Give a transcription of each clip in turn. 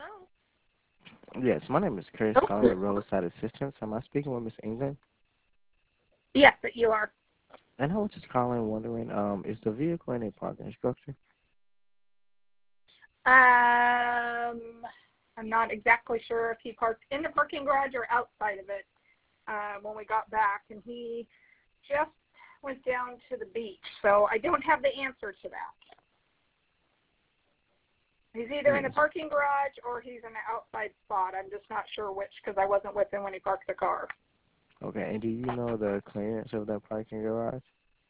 Hello? Yes, my name is Chris, calling with Roadside Assistance. Am I speaking with Miss England? Yes, you are. And I was just calling, wondering, is the vehicle in a parking structure? I'm not exactly sure if he parked in the parking garage or outside of it when we got back, and he just went down to the beach, so I don't have the answer to that. He's either in the parking garage or he's in the outside spot. I'm just not sure which because I wasn't with him when he parked the car. Okay, and do you know the clearance of that parking garage?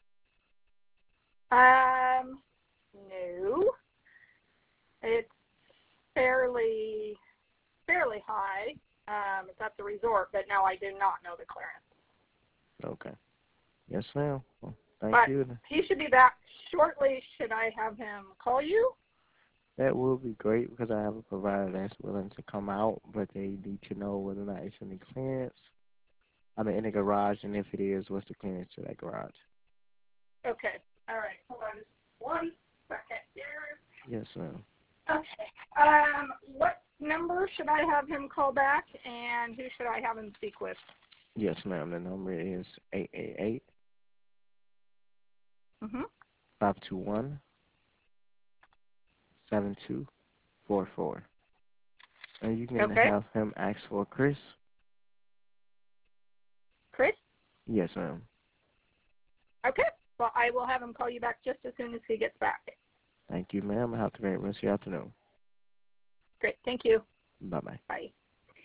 No. It's fairly high. It's at the resort, but no, I do not know the clearance. Okay. Yes, ma'am. Well, thank But you. he should be back shortly. Should I have him call you? That will be great because I have a provider that's willing to come out, but they need to know whether or not it's in the clearance. I mean, in the garage, and if it is, what's the clearance to that garage? Okay. All right. Hold on just 1 second here. Yes, ma'am. Okay. What number should I have him call back, and who should I have him speak with? Yes, ma'am. The number is 888 521 7244. And you can have him ask for Chris. Chris? Yes, ma'am. Okay. Well, I will have him call you back just as soon as he gets back. Thank you, ma'am. Have a great rest of your afternoon. Great. Thank you. Bye-bye. Bye.